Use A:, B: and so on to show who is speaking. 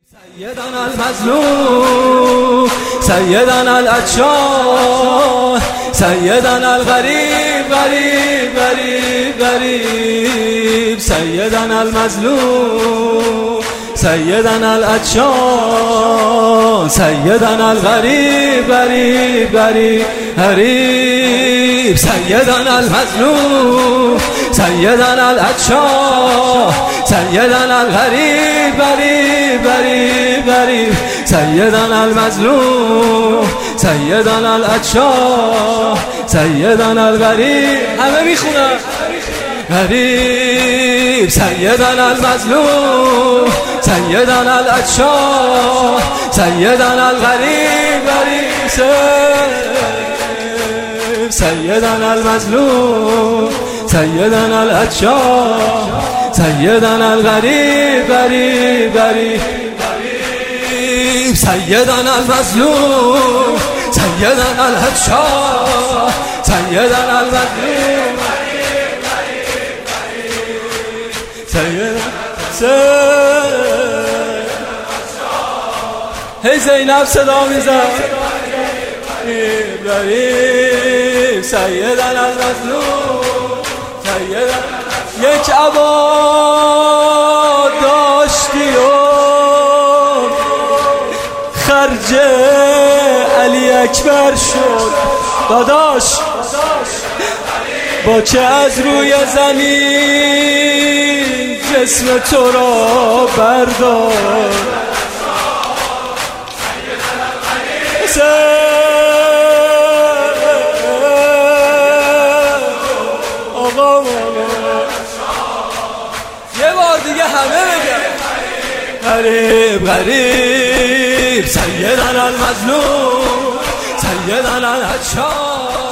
A: سيدنا المظلوم سيدنا العطشان سيدنا الغريب غريب غريب غريب سيدنا المظلوم سيدنا العطشان سيدنا الغريب غريب غريب غريب سيدنا المظلوم سيدنا العطشان سيدنا الغريب غريب غريب غريب سيدنا المظلوم سيدنا العطشان سيدنا الغريب همه میخونن غریب سیدنا المظلوم سیدنا العطشان سیدنا الغریب غریب سیدنا المظلوم سیدنا العطشان سیدنا الغریب غریب غریب سیدنا المظلوم سیدنا العطشان سیدنا الغریب هی زینب صدا میزن غریب سیدنا المظلوم سیدنا یک عبا داشتی و خرج علی اکبر شد داداش با که از روی زمین جسم تو را بردار آقا یه بار دیگه همه بگن غریب غریب سیدنا المظلوم سیدنا العطشان